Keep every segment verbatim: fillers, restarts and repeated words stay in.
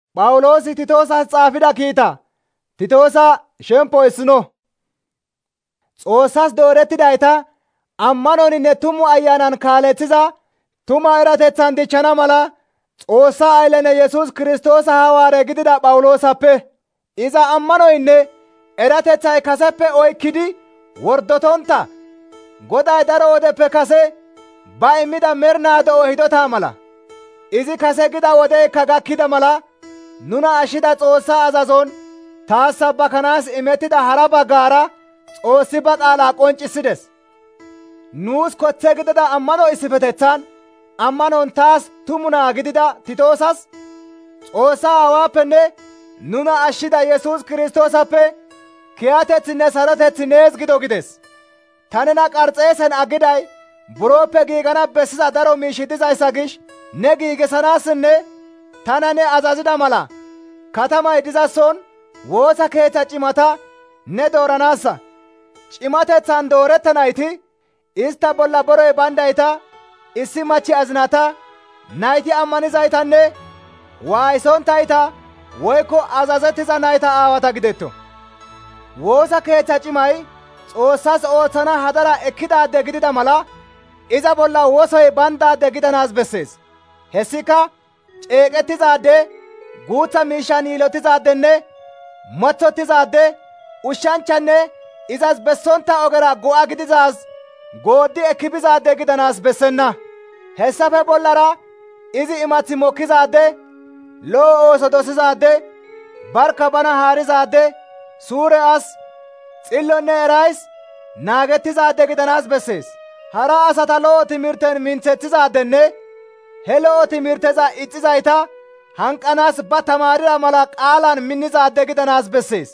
Phawuloosi Titoosas xaafida kiita. Titoosa shemppo issino. Xoossas doorettidayta ammanoninne tumu ayanan kaalethiza tuma erateththan dichchana mala Xoossa ayllenne Yesuus Kiristoosa hawaare gidida Phawuloosappe iza ammanoynne erateththay kaseppe oykkidi wordotonta Goday daro wodeppe kase ba immida mernaa de'o hidota mala izi kase gida wodeykka gakkida mala nuna ashshida Xoossa azazon taas sabbakanaas imettida hara baggaara Xoossi ba qaalaa qonccisides. Nuus kothe gidida ammano issifeteththan ammanon taas tumu naa gidida Titoosas Xoossa Aawappenne nuna ashshida Yesuus Kiristoosappe kiyatethinne saroteththi nees gido gides. Ta nena Qarxeesen aggiday buroppe giigana bessiza daro miishshi dizayssa gish ne giigisanaassinne tana ne azazida mala katamay dizason woosa keeththa cimata ne dooranaassa. Cimateththan doorettanayti ista bolla boroy bandayta, issi machi azinata, nayti ammanizaytanne waaysontayta woykko azazettiza nayta aawata gidetto. Woosa keeththa cimay Xoossas ooththana hadara ekkidaade gidida mala iza bolla wosoy bandaade gidanaas bessees. Hessika ceeqettizaade, guutha miishshan yiilotizaadenne mathottizaade, ushshanchchanne izas bessonta ogera go'a gidizaaz gooddi ekki bizaade gidanaas bessenna. Hessafe bollara izi imath mokkizaade, lo'o ooso dosizaade, barka bana haarizaade, suure as, xillonne erays naagettizaade gidanaas bessees. Hara asata lo'o timirten minthethizaadenne he lo'o timirteza ixxizayta hanqanaas ba tamaarida mala qaalan minnizaade gidanaas bessees.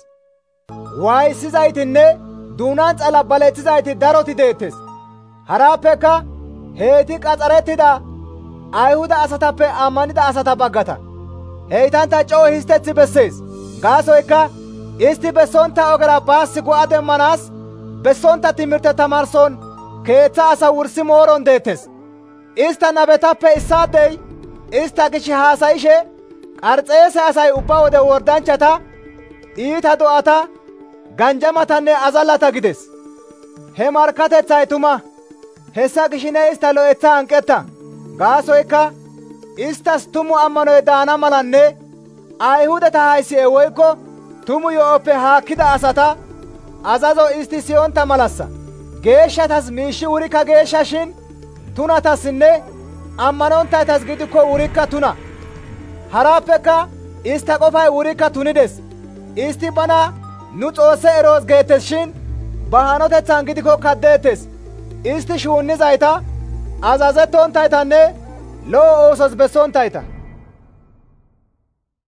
Waayisizaytinne duunan xala balethizayti daroti deettes. Harappeka heyti qaxarettida Ayhuda asatappe ammanida asata baggata. Heytanta coo histeththi bessees. Gaasoykka isti bessonta ogera baassi go'a demmanaas bessonta timirte tamarson keeththa asa wursi mooron deettes. Ista nabetappe issaadey ista gish haasayishe Qarxeese asay ubba wode wordanchata, iita do'ata, ganjamatanne azallata gides. He markatethay tuma. Hessa gishine ista lo'etha hanqetta. Gaasoykka istas tumu ammanoy daana malanne Ayhudata haysi'e woykko tumu yo'oppe haakkida asata azazo isti siyonta malassa. Geeshshatas miishshi wurikka geeshsha shin tunatassinne ammanonttaytas gidikko wurikka tuna. Harappeka ista qofay wurikka tunides. Isti bana nu Xoosse eroos geettes shin ba hanotethan gidikko kaddeettes. Isti shuunnizayta, azazettonttaytanne lo'o oosos bessontayta.